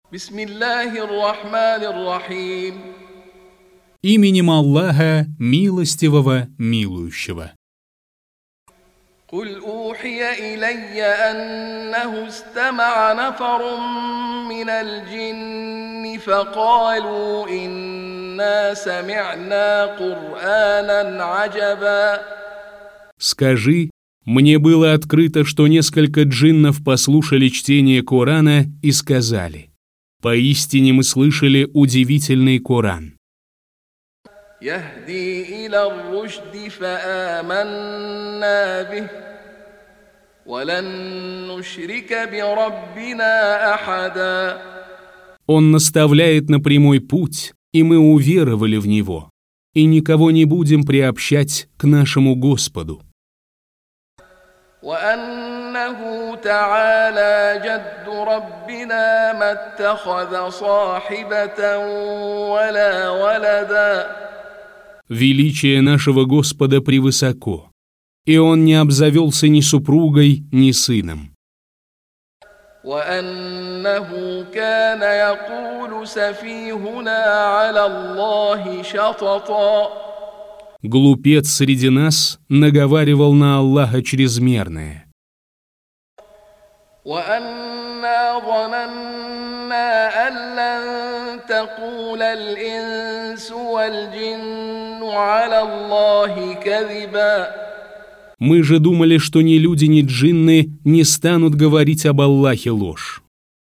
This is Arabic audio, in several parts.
بسم الله الرحمن الرحيم. Именем Аллаха, милостивого, милующего. قل أوحي إلي أنه استمع نفر من الجن فقالوا إنا سمعنا قرآنا عجبا. Скажи, мне было открыто, что несколько джиннов послушали чтение Корана и сказали: поистине мы слышали удивительный Коран. يهدي إلى الرشد فآمنا به ولن نشرك بربنا أحدا. Он наставляет на прямой путь, и мы уверовали в него, и никого не будем приобщать к нашему Господу. وأنه تعالى جد ربنا ما اتخذ صاحبة ولا ولدا. Величие нашего Господа превысоко, и Он не обзавелся ни супругой, ни сыном. وأنه كان يقول سفيهنا على الله شططا. Глупец среди нас наговаривал на Аллаха чрезмерное. وأنا ظننا أن لن تقول الإنس والجن على الله كذبا. Мы же думали, что ни люди, ни джинны не станут говорить об Аллахе ложь.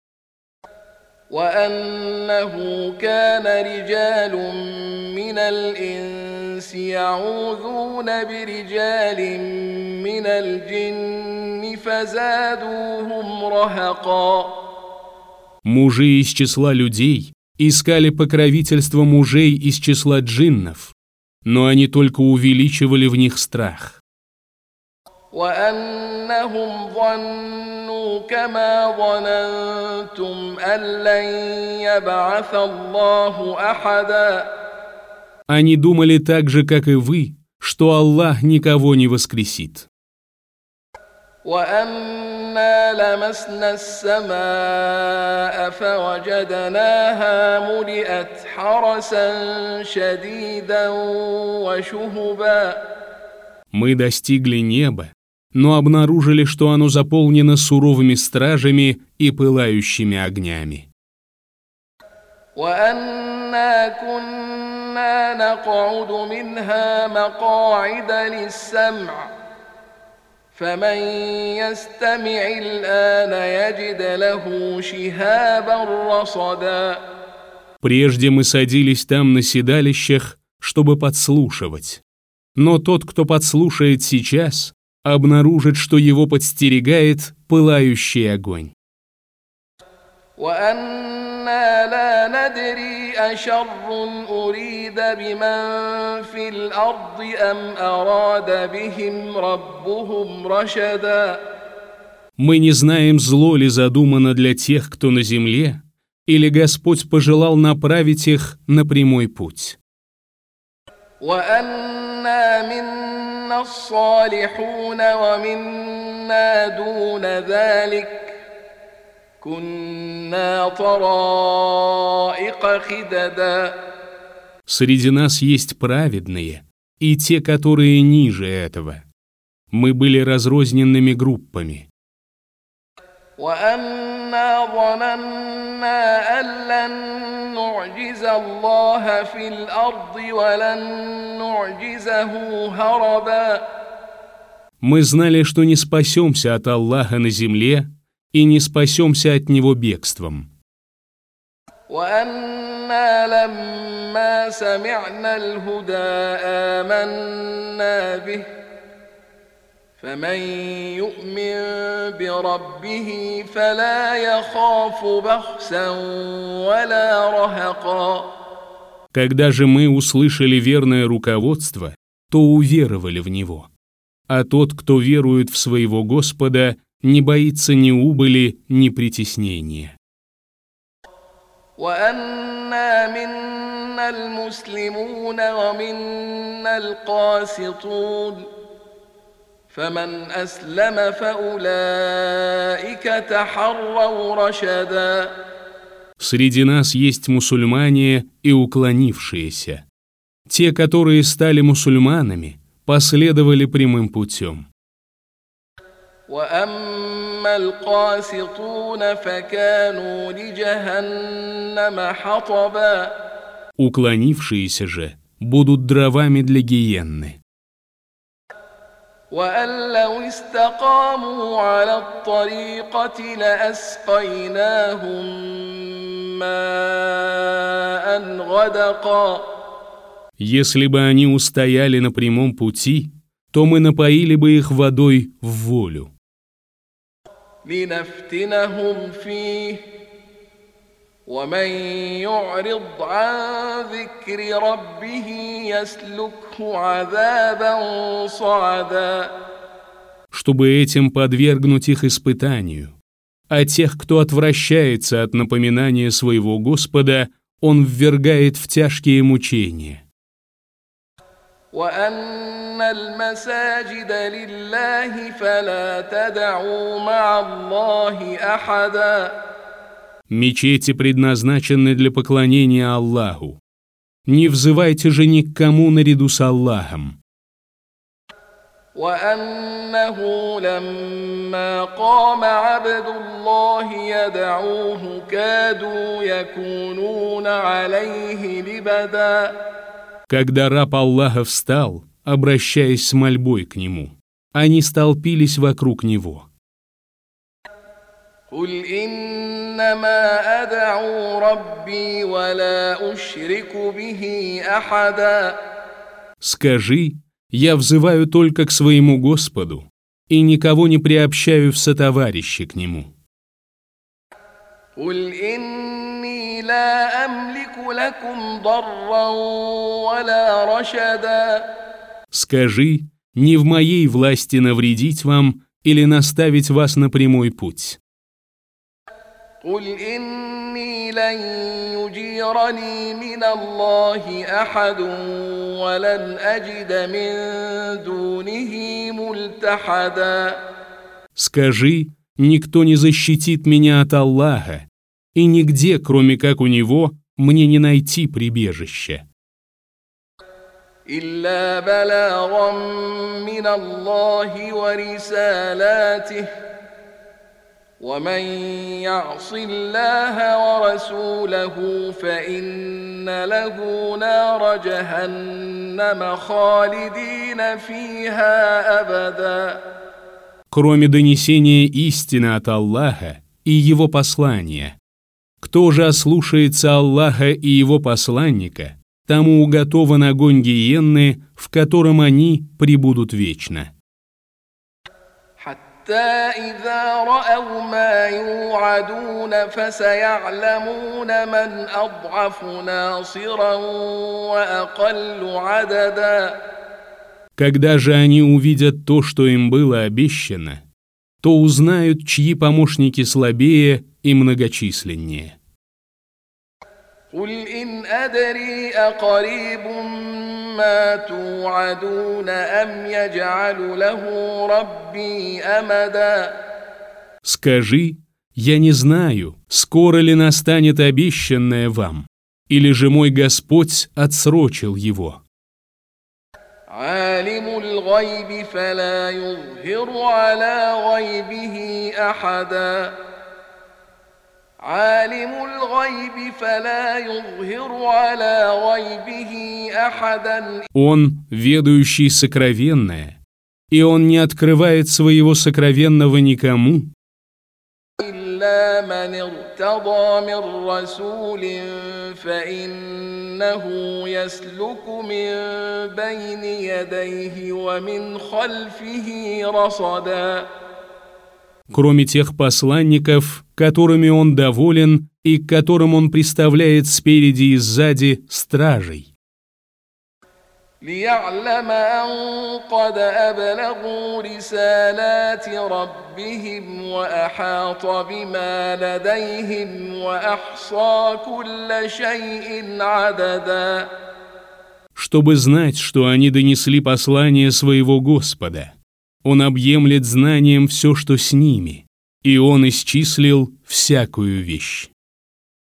وأنه كان رجال من الإنس يعوذون برجال من الجن فزادوهم رهقا. Мужи из числа людей искали покровительство мужей из числа джиннов, но они только увеличивали в них страх. وأنهم ظنوا كما ظننتم أن لن يبعث الله أحدا. Они думали так же, как и вы, что Аллах никого не воскресит. وأنا لمسنا السماء فوجدناها ملئت حرسا شديدا وشهبا. Мы достигли неба, но обнаружили, что оно заполнено суровыми стражами и пылающими огнями. وأنا كنا نقعد منها مقاعد للسمع فمن يستمع الآن يجد له شهابا رصدا. Прежде мы садились там на седалищах, чтобы подслушивать. Но тот, кто подслушает сейчас, обнаружит, что его подстерегает пылающий огонь. وأنا لا ندري أشر أريد بمن في الأرض أم أراد بهم ربهم رشدا. Мы не знаем, зло ли задумано для тех, кто на земле, или Господь пожелал направить их на прямой путь. وأنا منا الصالحون ومنا دون ذلك كنا طرائق خددا. Среди нас есть праведные и те, которые ниже этого. Мы были разрозненными группами. وأنا ظننا أن لن نعجز الله في الأرض ولن نعجزه هربا. Мы знали, что не спасемся от Аллаха на земле и не спасемся от Него бегством. وأنا لما سمعنا الهدى آمنا به فمن يؤمن بربه فلا يخاف بخسا ولا رهقا. Когда же мы услышали верное руководство, то уверовали в него. А тот, кто верует в своего Господа, не боится ни убыли, ни притеснения. وأنا منا المسلمون ومنا القاسطون فمن أسلم فأولئك تحروا رشدا. Среди нас есть мусульмане и уклонившиеся. Те, которые стали мусульманами, последовали прямым путем. وأما القاسطون فكانوا لجهنم حطبا. Уклонившиеся же будут дровами для гиенны. وأن لو استقاموا على الطريقة لأسقيناهم ماء غدقا. Если бы они устояли на прямом пути, то мы напоили бы их водой в волю. لنفتنهم فيه ومن يعرض عن ذكر ربه يسلكه عذابا صعدا. Чтобы этим подвергнуть их испытанию. А тех, кто отвращается от напоминания своего Господа, Он ввергает в тяжкие мучения. وأن المساجد لله فلا تدعوا مع الله أحدا. Мечети предназначены для поклонения Аллаху. Не взывайте же ни к кому наряду с Аллахом. وأنه لما قام عبد الله يدعوه كادوا يكونون عليه لبدا. Когда раб Аллаха встал, обращаясь с мольбой к нему, они столпились вокруг него. قل إنما أدعو ربي ولا أشرك به أحدا. Скажи, я взываю только к своему Господу и никого не приобщаю в сотоварищи к нему. قل إني لا أملك لكم ضرا ولا رشدا. Скажи, не в моей власти навредить вам или наставить вас на прямой путь. قل إني لن يجيرني من الله أحد ولن أجد من دونه ملتحدا. Скажи, никто не защитит меня от Аллаха, и нигде, кроме как у Него, мне не найти прибежища. إلا بلاغا من الله ورسالاته ومن يعص الله ورسوله فإن له نار جهنم خالدين فيها أبدا. Кроме донесения истины от Аллаха и Его послания. Кто же ослушается Аллаха и Его посланника, тому уготован огонь гиенны, в котором они пребудут вечно. حتى إذا رأوا ما يوعدون فسيعلمون من أضعف ناصرا وأقل عددا. Когда же они увидят то, что им было обещано, то узнают, чьи помощники слабее и многочисленнее. قل إن أدري أقريب ما توعدون أم يجعل له ربي أمدا. Скажи, я не знаю, скоро ли настанет обещанное вам, или же мой Господь отсрочил его. عالم الغيب فلا يظهر على غيبه أحدا. عالم الغيب فلا يظهر على غيبه أحدا. Он, ведающий сокровенное, и Он не открывает своего сокровенного никому, إلا من ارتضى من رسول فإنه يسلك من بين يديه ومن خلفه رصدا. кроме тех посланников, которыми Он доволен и к которым Он приставляет спереди и сзади стражей. ليعلم أن قد أبلغوا رسالات ربهم وأحاط بما لديهم وأحصى كل شيء عددا. Чтобы знать, что они донесли послание своего Господа. Он объемлет знанием все, что с ними, и Он исчислил всякую вещь.